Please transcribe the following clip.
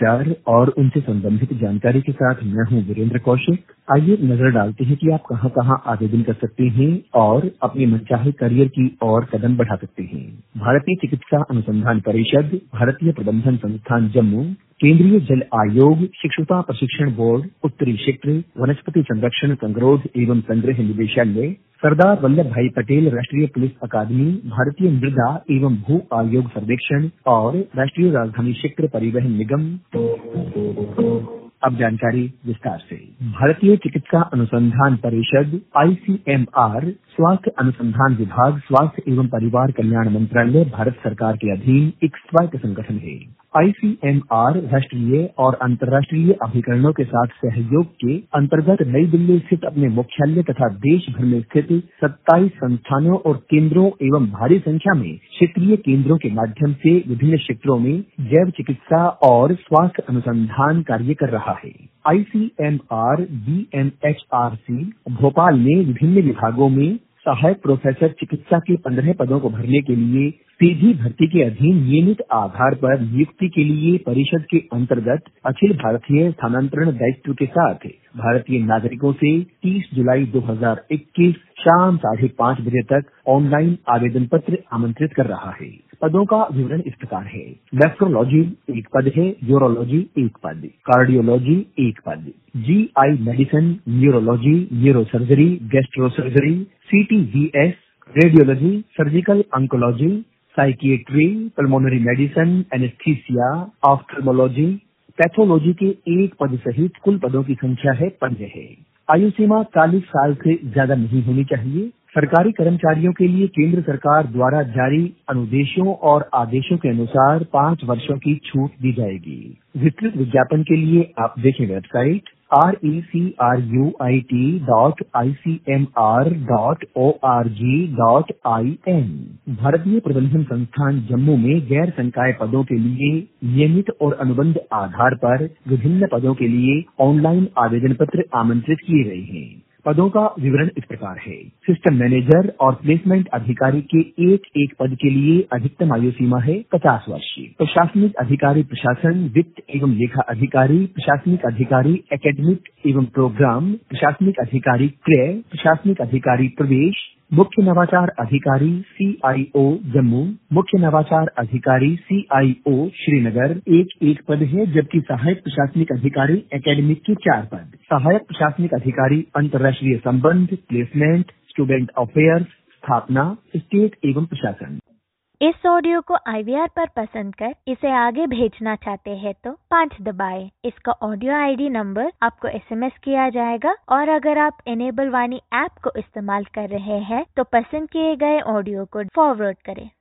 समाचार और उनसे संबंधित जानकारी के साथ मैं हूं वीरेंद्र कौशिक। आइए नजर डालते हैं कि आप कहां आवेदन कर सकते हैं और अपने मनचाहे करियर की ओर कदम बढ़ा सकते हैं। भारतीय चिकित्सा अनुसंधान परिषद, भारतीय प्रबंधन संस्थान जम्मू, केंद्रीय जल आयोग, शिक्षुता प्रशिक्षण बोर्ड, उत्तरी क्षेत्र, वनस्पति संरक्षण संगरोध एवं संग्रह निदेशालय, सरदार वल्लभ भाई पटेल राष्ट्रीय पुलिस अकादमी, भारतीय मृदा एवं भू आयोग सर्वेक्षण और राष्ट्रीय राजधानी क्षेत्र परिवहन निगम। अब जानकारी विस्तार से। भारतीय चिकित्सा अनुसंधान परिषद ICMR स्वास्थ्य अनुसंधान विभाग, स्वास्थ्य एवं परिवार कल्याण मंत्रालय, भारत सरकार के अधीन एक स्वायत्त संगठन है। ICMR राष्ट्रीय और अंतर्राष्ट्रीय अभिकरणों के साथ सहयोग के अंतर्गत नई दिल्ली स्थित अपने मुख्यालय तथा देश भर में स्थित 27 संस्थानों और केंद्रों एवं भारी संख्या में क्षेत्रीय केंद्रों के माध्यम से विभिन्न क्षेत्रों में जैव चिकित्सा और स्वास्थ्य अनुसंधान कार्य कर रहा है। ICMR BMHRC भोपाल में विभिन्न विभागों में सहायक प्रोफेसर चिकित्सा के 15 पदों को भरने के लिए सीधी भर्ती के अधीन नियमित आधार पर नियुक्ति के लिए परिषद के अंतर्गत अखिल भारतीय स्थानांतरण दायित्व के साथ भारतीय नागरिकों से 30 जुलाई 2021 शाम 5:30 बजे तक ऑनलाइन आवेदन पत्र आमंत्रित कर रहा है। पदों का विवरण इस प्रकार है। नेफ्रोलॉजी 1 पद है, यूरोलॉजी 1 पद, कार्डियोलॉजी 1 पद, GI medicine, neurology, neurosurgery, gastrosurgery, CTVS, radiology, surgical oncology, psychiatry, pulmonary medicine, anaesthesia, ophthalmology, pathology के 1 पद सहित कुल पदों की संख्या है 15 है। आयु सीमा 40 साल से ज्यादा नहीं होनी चाहिए। सरकारी कर्मचारियों के लिए केंद्र सरकार द्वारा जारी अनुदेशों और आदेशों के अनुसार 5 वर्षों की छूट दी जाएगी। विस्तृत विज्ञापन के लिए आप देखें वेबसाइट recruit.icmr.org.in। भारतीय प्रबंधन संस्थान जम्मू में गैर संकाय पदों के लिए नियमित और अनुबंध आधार पर विभिन्न पदों के लिए ऑनलाइन आवेदन पत्र आमंत्रित किए गए हैं। पदों का विवरण इस प्रकार है। सिस्टम मैनेजर और प्लेसमेंट अधिकारी के एक पद के लिए अधिकतम आयु सीमा है 50 वर्ष। प्रशासनिक अधिकारी प्रशासन, वित्त एवं लेखा अधिकारी, प्रशासनिक अधिकारी एकेडमिक एवं प्रोग्राम, प्रशासनिक अधिकारी क्रय, प्रशासनिक अधिकारी प्रवेश, मुख्य नवाचार अधिकारी CIO जम्मू, मुख्य नवाचार अधिकारी CIO श्रीनगर एक पद है, जबकि सहायक प्रशासनिक अधिकारी एकेडमिक के 4 पद, सहायक प्रशासनिक अधिकारी अंतर्राष्ट्रीय संबंध, प्लेसमेंट, स्टूडेंट अफेयर्स, स्थापना, स्टेट एवं प्रशासन। इस ऑडियो को IVR पर पसंद कर इसे आगे भेजना चाहते हैं तो 5 दबाएं। इसका ऑडियो ID नंबर आपको SMS किया जाएगा और अगर आप इनेबल वाणी ऐप को इस्तेमाल कर रहे हैं तो पसंद किए गए ऑडियो को फॉरवर्ड करें।